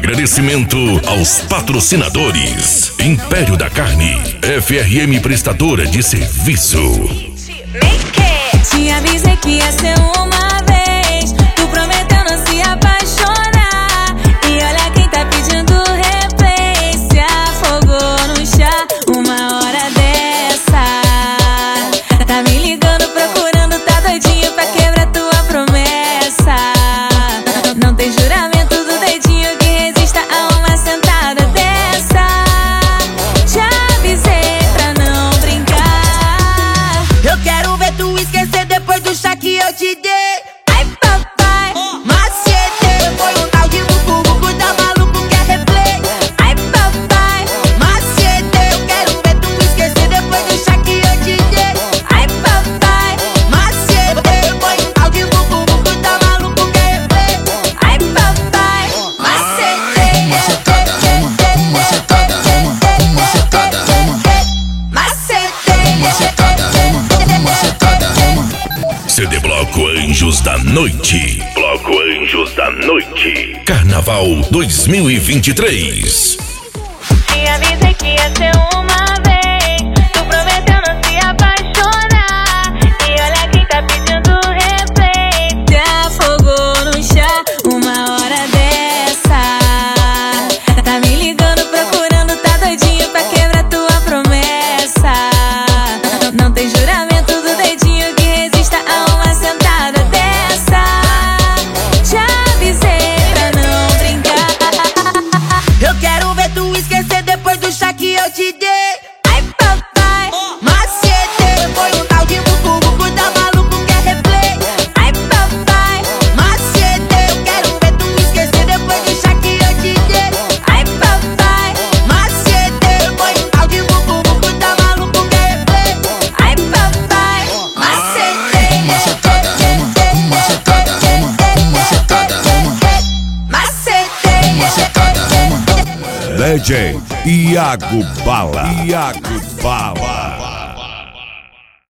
Agradecimento aos patrocinadores: Império da Carne, FRM Prestadora de Serviço. Te avisei que ia ser uma vez, tu prometeu não se apaixonar. E olha quem tá pedindo replay, se afogou no chá uma hora dessa. Tá me ligando procurando, tá doidinho pra quebrar tua promessa. Não tem juramento do dedinho que resista a uma sentada dessa. Te avisei pra não brincar. Eu quero ver tu esquecer depois do chá que eu te dei. Ai papai, Macete, foi um tal de bucu, tá maluco, quer replay. ai papai, Macete, eu quero ver tu esquecer depois do chá que eu te dei. ai papai, Macete, foi um tal de bucu, tá maluco, quer replay. ai papai, Macete, Macetada, macetada, macetada, macete, macetada. CD Bloco Anjos da Noite. Bloco Anjos da Noite. Carnaval 2023. te avisei que ia ser uma vez, tu prometeu não se apaixonar. E olha quem tá pedindo replay, te afogou no chá uma hora dessa. Tá me ligando procurando, tá doidinho pra quebrar tua promessa. Não tem juramento do dedinho que resista a uma sentada dessa. Te avisei pra não brincar. eu quero ver tu esquecer depois do chá que eu te dei. Ai papai, Macete, foi um tal de bucu, tá maluco, quer replay. ai papai, Macete, eu quero ver tu esquecer depois do chá que eu te dei. ai papai, Macete, foi um tal de bucu, tá maluco, quer replay. ai papai, Macete, Macetada, macete, macetada. DJ Iago Bala. Iago Bala.